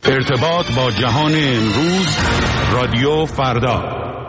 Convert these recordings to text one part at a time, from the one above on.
ارتباط با جهان امروز، رادیو فردا.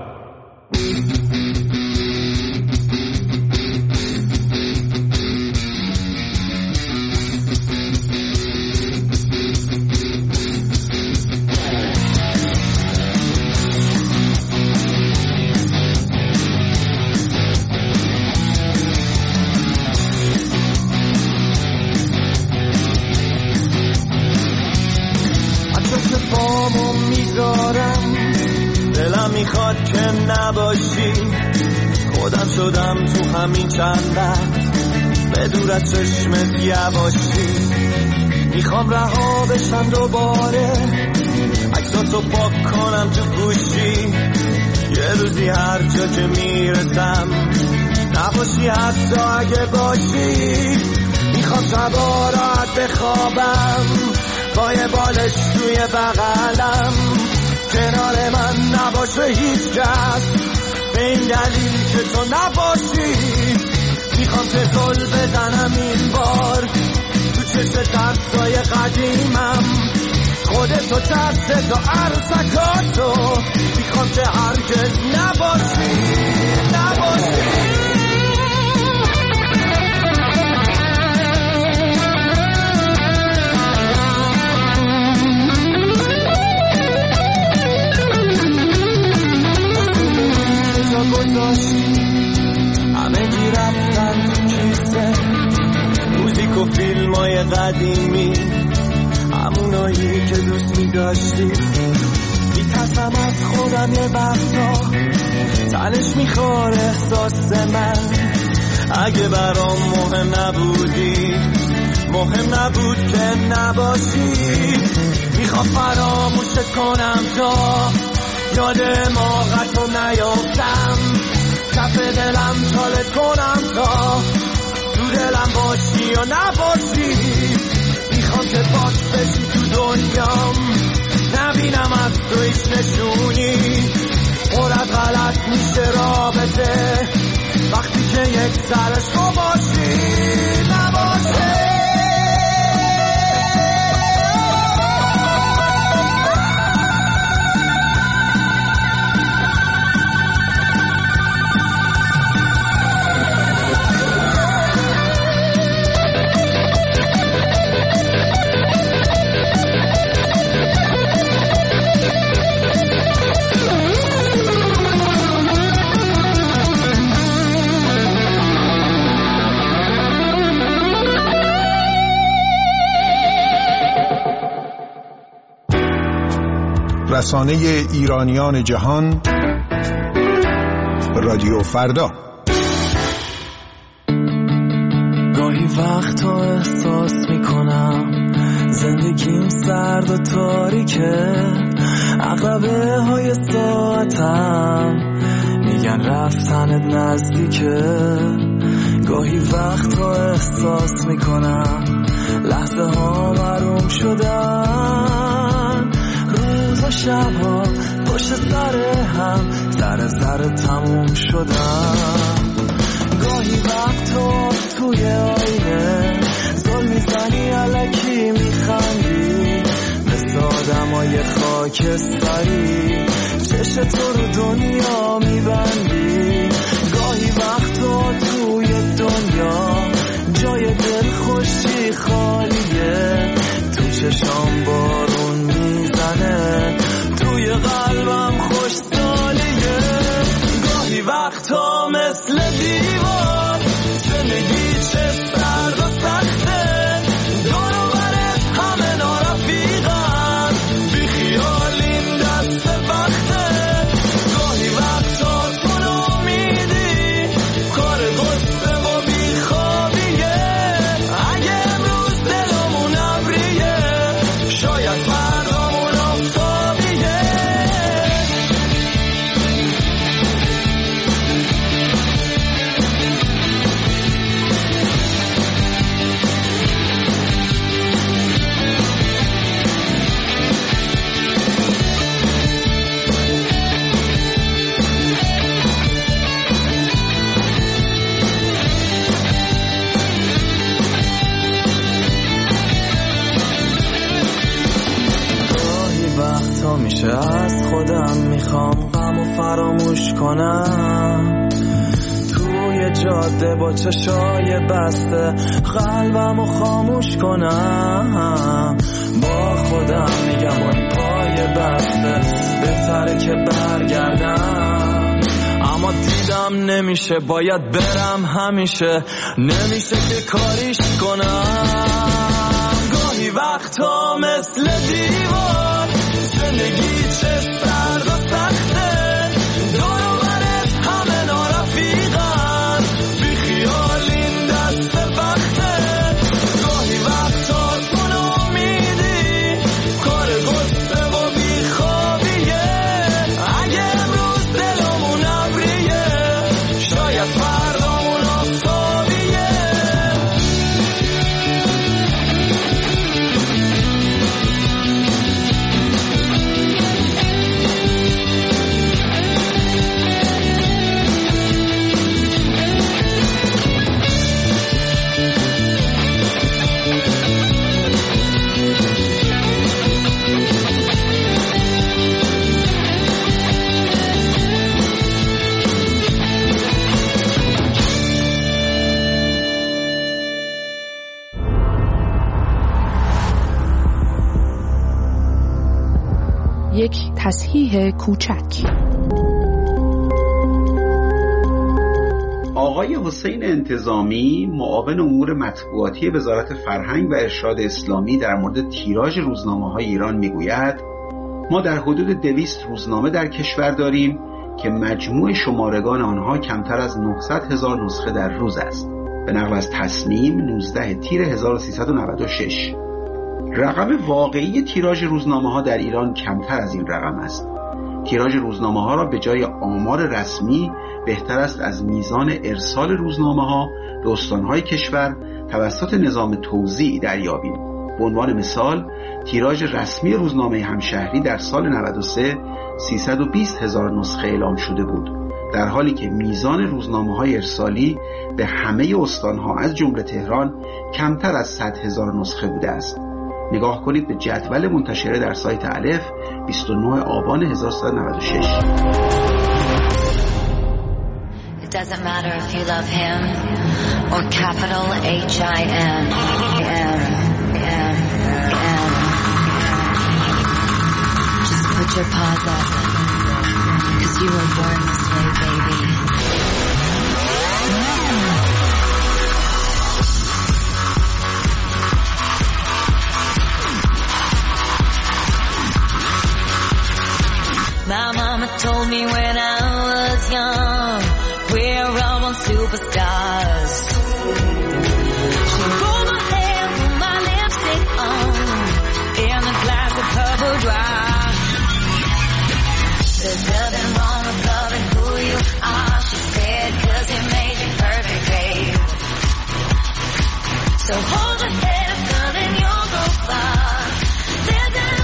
دلم میخواد که نباشی، خودم شدم تو همین چند وقت به دور از چشمت یواشی. میخوام رها بشم دوباره، عکساتو پاک کنم تو گوشی. یه روزی هر جا که میرسم نباشی، حتی اگه باشی. میخوام شبا راحت بخوابم با یه بالش توی بغلم، کنار من نباشه هیچ کس به این دلیل که تو نباشی. میخوام که زل بزنم این بار تو چشم ترسای قدیمم، خودتو ترستو عرصکاتو. میخوام که هرگز نباشی. همه گی رفتن تو کیسه، موزیک و فیلم های قدیمی، همونایی که دوست می داشتی. میترسم از خودم یه وقتا، تنش میخواد احساس من. اگه برام مهم نبودی، مهم نبود که نباشی. میخوام فراموشت کنم تا یاد موقعتو نیافتم، کف دلم چالت کنم تا تو دلم باشی یا نباشی. میخوام که پاک بشی تو دنیام، نبینم از تو هیچ نشونی. پر از غلط میشه رابطه وقتی که یک سرش تو باشی نباشی. رسانه ایرانیان جهان، رادیو فردا. گاهی وقتا احساس میکنم زندگیم سرد و تاریکه، عقربه های ساعتم میگن رفتنت نزدیکه. گاهی وقتا احساس میکنم لحظه ها محروم شدن، روز و شبها پشت سر هم ذره تموم شدن. گاهی وقتا توی آینه زل میزنی الکی میخندی، مثل آدمای خاکستری چشم تو رو دنیا میبندی. گاهی وقتا توی دنیا جای دل خوشی خالیه، تو چشام بارون میزنه، توی قلبم خوش سالیه. گاهی وقتا مثل دیوار زندگی چه سرد و سخته، دور و برت همه نارفیقن، بی خیال این دست وقته. گاهی وقتا تو نامیدی کار قصه و بی خوابیه، اگه امروز دلمون ابریه شاید تا میشه از خودم میخوام غمو فراموش کنم، توی جاده با چشای بسته قلبمو خاموش کنم، با خودم میگم با این پای بسته بهتره که برگردم، اما دیدم نمیشه، باید برم همیشه، نمیشه که کاریش کنم. گاهی وقتا مثل دیوار زندگی چه سرد و سخته، دور و برت همه نارفیقن، بی خیال این دست وقته، گاهی وقتا تو نامیدی کار گسته و بی خوابیه، اگه امروز دلمون ابریه شاید فردامون آفتابیه. یک تصحیح کوچک. آقای حسین انتظامی معاون امور مطبوعاتی وزارت فرهنگ و ارشاد اسلامی در مورد تیراژ روزنامه‌های ایران میگوید ما در حدود 200 روزنامه در کشور داریم که مجموع شمارگان آنها کمتر از 900,000 نسخه در روز است. به نقل از تصنیم 19 تیر 1396. رقم واقعی تیراژ روزنامه‌ها در ایران کمتر از این رقم است. تیراژ روزنامه‌ها را به جای آمار رسمی بهتر است از میزان ارسال روزنامه‌ها به استان‌های کشور توسط نظام توزیع دریابیم. به عنوان مثال تیراژ رسمی روزنامه همشهری در سال 93 320,000 نسخه اعلام شده بود، در حالی که میزان روزنامه‌های ارسالی به همه استان‌ها از جمله تهران کمتر از 100,000 نسخه بوده است. نگاه کنید به جدول منتشره در سایت الف 29 آبان 1396. It doesn't matter if you love him or capital H-I-M. Just put your paws up, 'cause you were born this way, baby. My mama told me when I was young, we're all superstars. She rolled my hair, put my lipstick on, in a glass of purple dry. There's nothing wrong with loving who you are, she said, 'cause it made you perfect, babe. So hold your head, girl, and you'll go far. There's an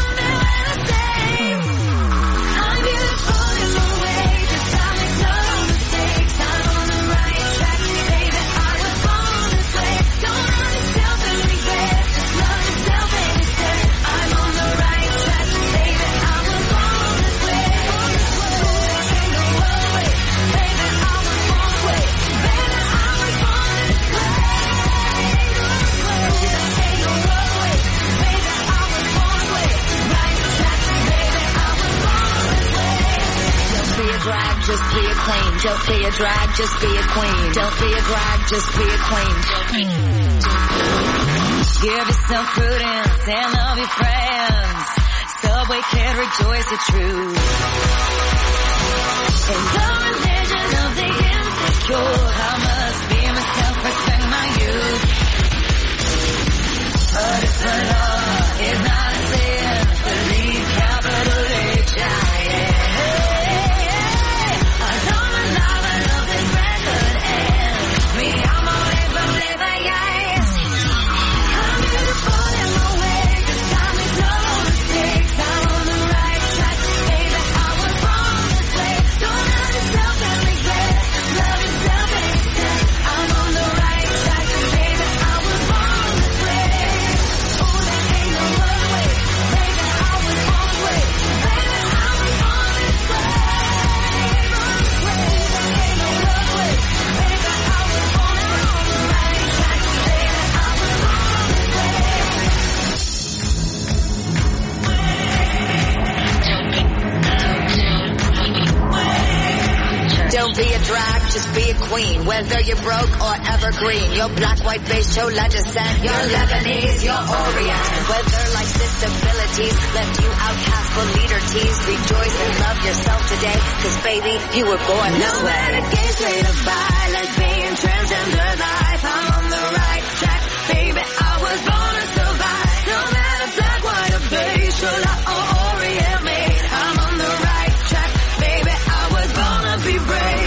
just be a queen. Don't be a drag, just be a queen. Don't be a drag, just be a queen. Give yourself prudence and love your friends. Subway can rejoice the truth. In the religion of the insecure, I must be myself, respect my youth. But if the law is not a sin, believe capital H-I-M. drag, just be a queen. Whether you're broke or evergreen, your black, white, beige, chola descent, your Lebanese, your Orient. Whether life's disabilities left you outcast for leader teased, rejoice and love yourself today, cause baby, you were born this way. No matter gay, straight or bi, lesbian, transgender life, I'm on the right track, baby, I was born to survive. No matter black, white or beige, chola or Orient made, I'm on the right track, baby, I was born to be brave.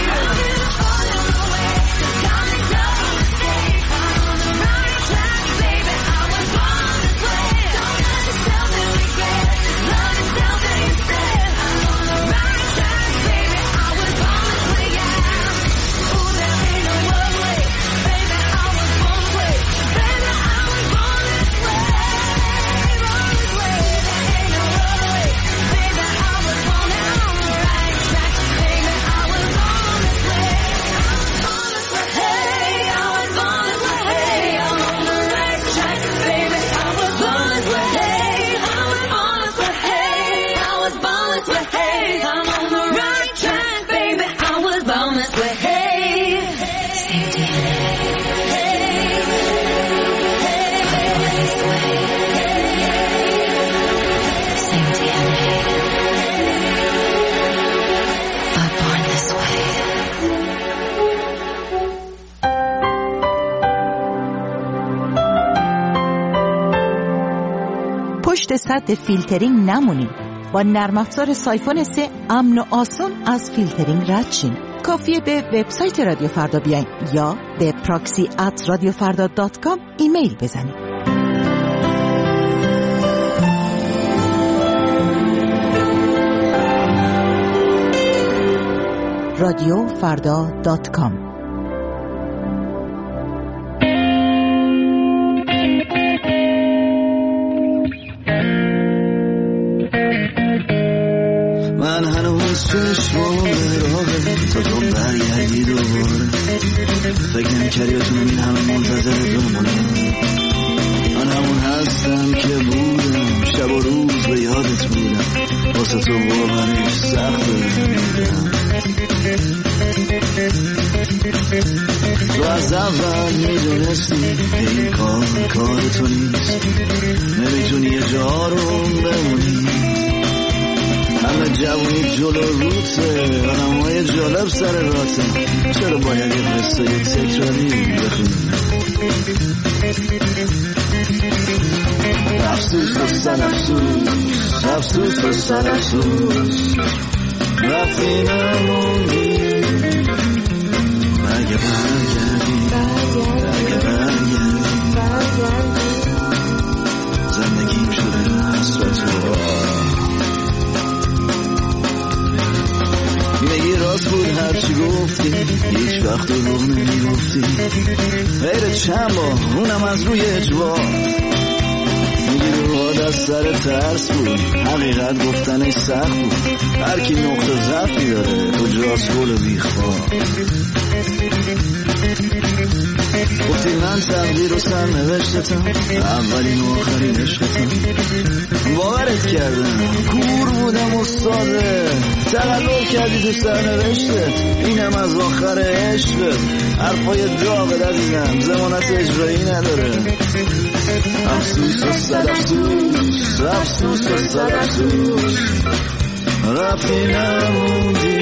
پشت سد فیلترینگ نمونید. با نرم افزار سایفون 3 امن و آسون از فیلترینگ رد شین. کافیه به وبسایت رادیو فردا بیاین یا به proxy@radiofarda.com ایمیل بزنید. radiofarda.com من هنوز چشمام براغه تا تو برگردی دوباره، فکر نمی‌کردی بتونم این همه منتظر بمونم. من همون هستم که بودم، شب و روز به یادت بودم، واسه تو باورش سخت بودم. تو از اول میدونستی این کار تو نیست، نمیتونی یه جا رو بمونی. همه جوونی جلو روته، آدمای جالب سر راته، چرا باید یه قصه تکراری بخونیم؟ افسوس و سر افسوس، افسوس و سر افسوس، رفتی نموندی. اگه برگردی، اگه برگردی، زندگیم شده حسرت و میگی راست بود هرچی گفتی، هیچ وقت رو نمیگفتی، غیر چند بار اونم از روی اجبار. میگی روحات از سر ترس بود، حقیقت گفتنش سخت بود، هر کی نقطه ضعفی داره کجاست گل بیخوار. گفتی من تقدیر و سرنوشتتم، اولین و آخرین عشقتم. باورت کردم، کور بودم استاده، تقلب کردی تو سرنوشتت، اینم از آخر عشقت. حرفای داغت عزیزم ضمانت اجرایی نداره. افسوس و صد افسوس، افسوس و صد افسوس، رفتی نموندی.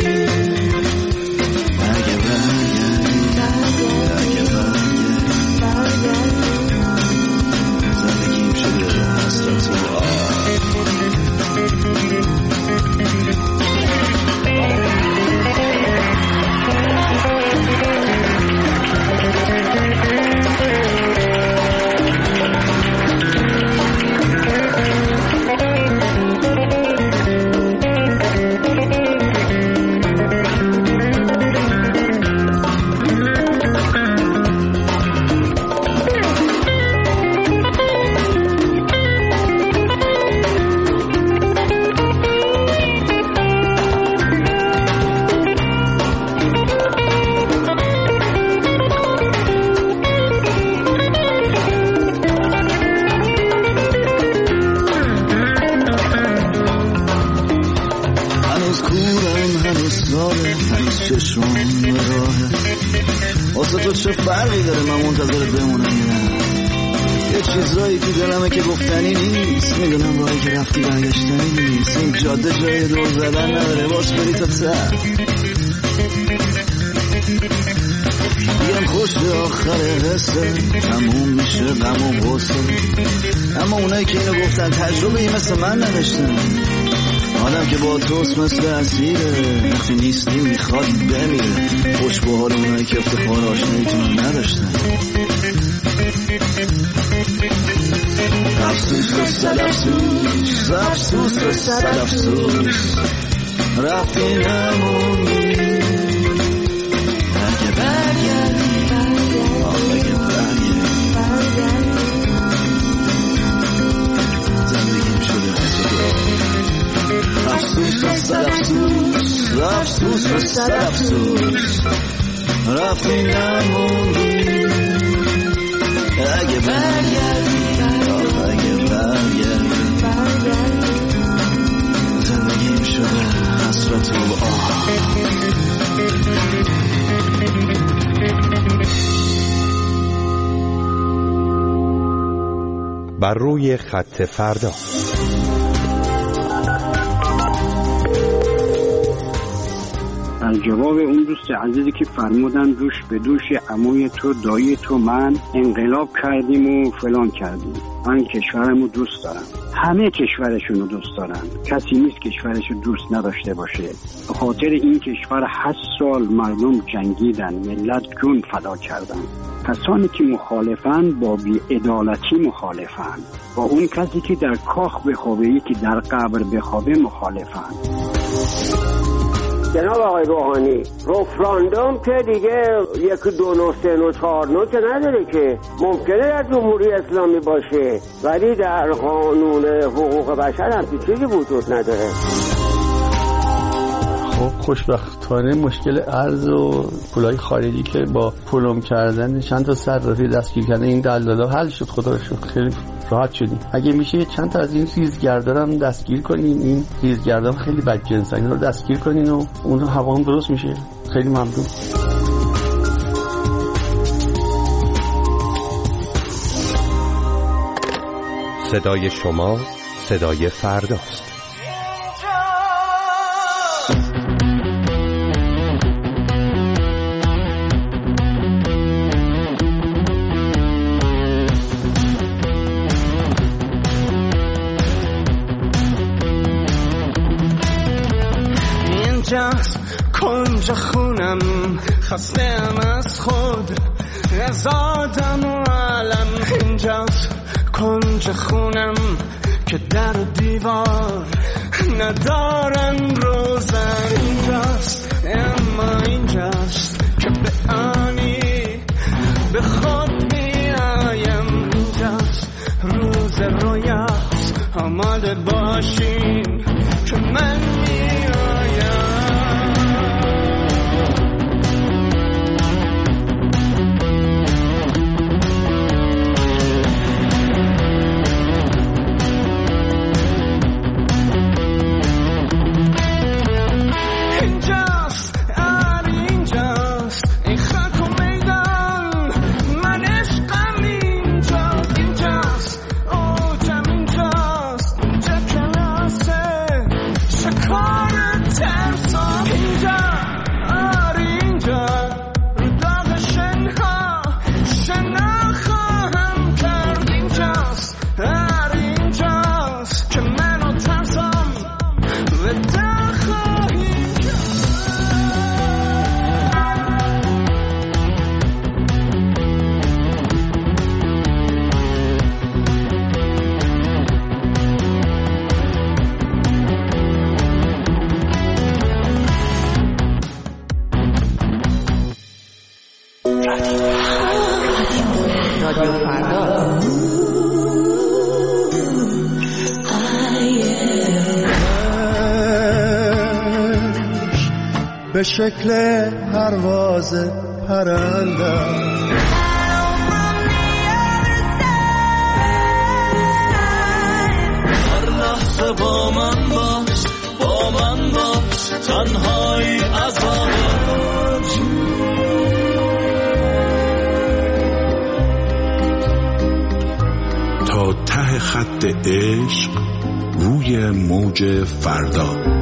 اگه برگردی، اگه برگردی، زندگیم شده حسرت و چشمام تو چه فرقی داره من منتظرت بمونم یا نه؟ یه چیزایی تو دلمه که گفتنی نیست، میدونم راهی که رفتی برگشتنی نیست. این جاده جای دور زدن نداره، باز بری تا ته. بگم خوش به آخر قصه تموم میشه غم و غصه، اما اونایی که اینو گفتن تجربه ای مثل من نداشتن. آدم که با توست مثل اسیره، وقتی نیستی میخواد بمیره. خوش به حال اونایی که افتخار آشناییتون نداشتن. افسوس و صد افسوس، افسوس و صد افسوس، رفتی نمونی. اگه برگردی اگه برگردی زندگیم شده افسوس و صد افسوس، افسوس و صد افسوس، رفتی نمونی. اگه برگردی اگه برگردی زندگیم شده حسرت و آه. بر روی خط فردا. از جواب اون دوست عزیزی که فرمودن دوش به دوش عموی تو دایی تو من انقلاب کردیم و فلان کردیم. من کشورمو دوست دارم، همه کشورشونو دوست دارن، کسی نیست کشورشو دوست نداشته باشه. به خاطر این کشور 8 سال مردم جنگیدن، ملت جون فدا کردن. کسانی که مخالفن با بی‌عدالتی مخالفن، با اون کسی که در کاخ بخوابه یکی در قبر بخوابه مخالفن. جناب آقای روحانی، رفراندوم که دیگه 1 2 9 3 9 4 9 که نداره که، ممکنه در جمهوری اسلامی باشه ولی در قانون حقوق بشر هم چیزی وجود نداره. خب خوشبختانه مشکل ارز و پولای خارجی که با پولم کردن چند تا صرافی دستگیر کردن این دلالا حل شد. خدا رو شکر خیلی راحت شدیم. اگه میشه چند تا از این ریزگردارم دستگیر کنین، این ریزگردان خیلی بدجنسن، اینا رو دستگیر کنین و اون هوا هم درست میشه. خیلی ممنون. صدای شما صدای فرداست. کنج خونم خستم از خود، ازادم و علم. اینجاست کنج خونم که در و دیوار ندارن روزن. اینجاست اما اینجاست که به آنی به خود میایم. اینجاست روز رویاست، آماده باشین که من میایم. به شکل پرواز پرنده هر لحظه با من باش، با من باش، تنهایی عذابه. خط عشق روی موج فردا.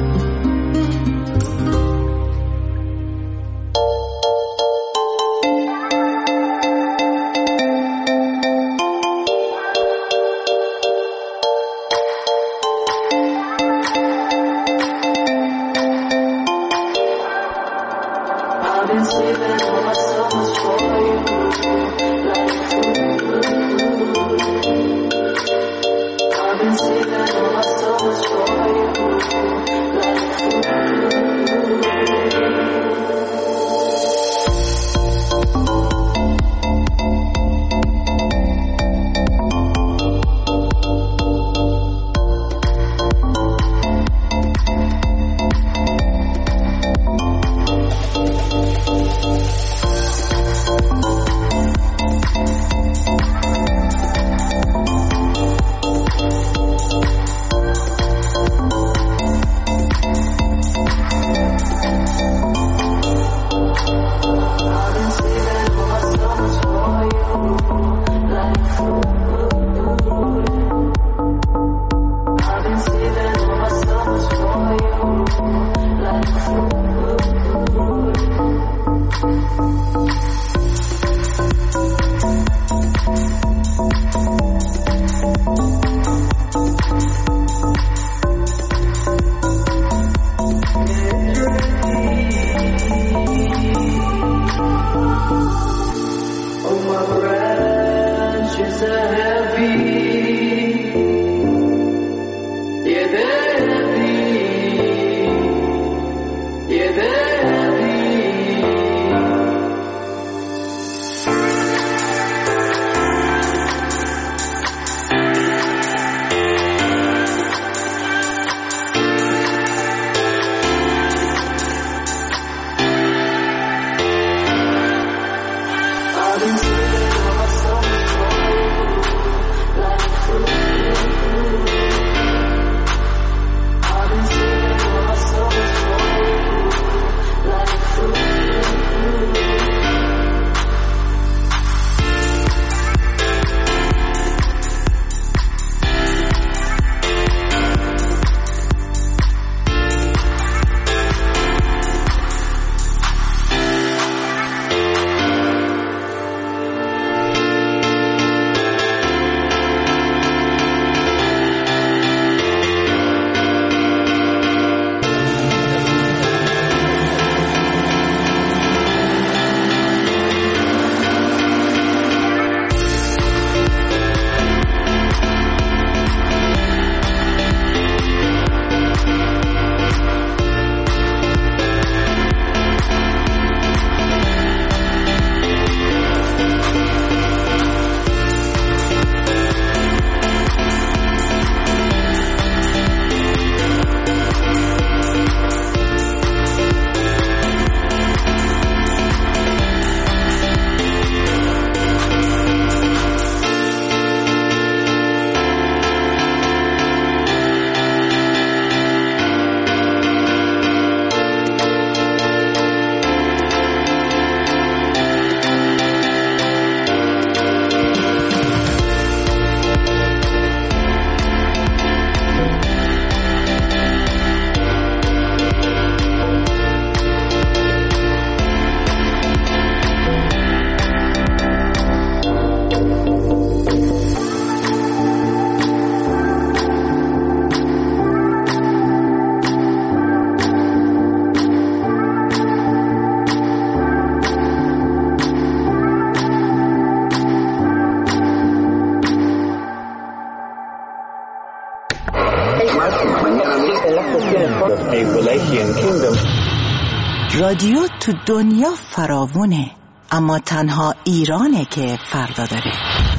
رادیو تو دنیا فراوونه، اما تنها ایرانه که فردا داره.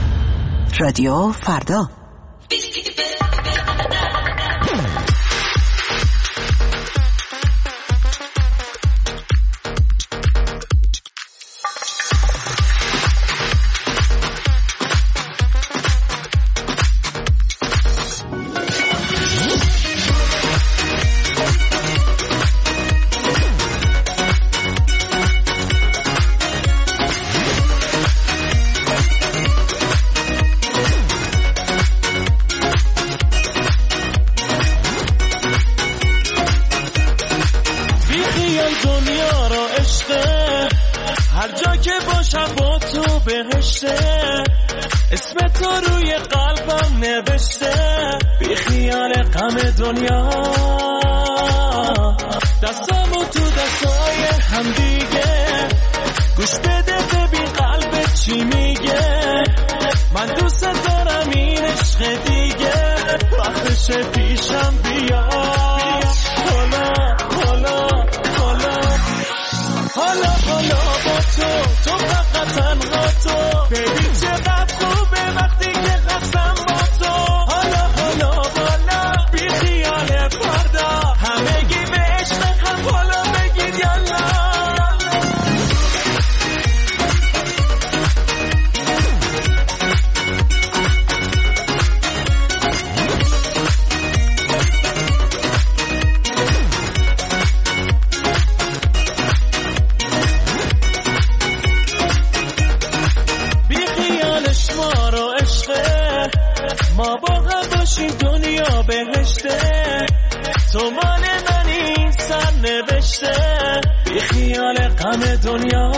رادیو فردا. اسم تو روی قلبم نوشته، بی خیال غم دنیا. دستمو تو دستای هم دیگه، گوش بده ببین قلبت چی میگه. من دوست دارم این عشق دیگه، وقتش پیشم بیا. حالا حالا حالا حالا حالا با تو فقط تنها تو، ببین چقدر خوبه وقتی که هستم با تو. حالا حالا حالا بی خیال فردا، همگی به عشق هم حالا بگید یالا. ما با هم باشیم دنیا بهشته، تو مال منی سر نوشته. بی خیال غم دنیا،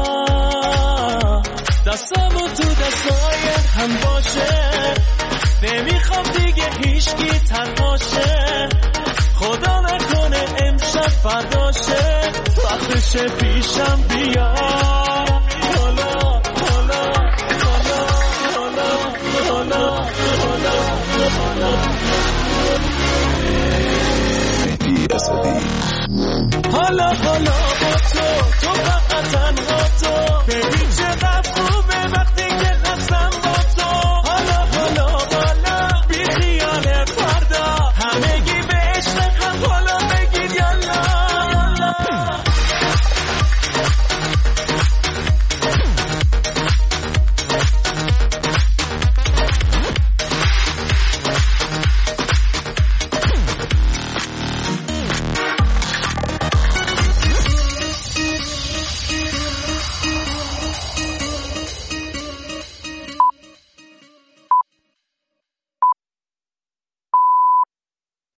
دستمو تو دستای هم باشه. نمیخوام دیگه هیچکی تنهاشه، خدا نکنه امشب فرداشه. وقتش پیشم بیا.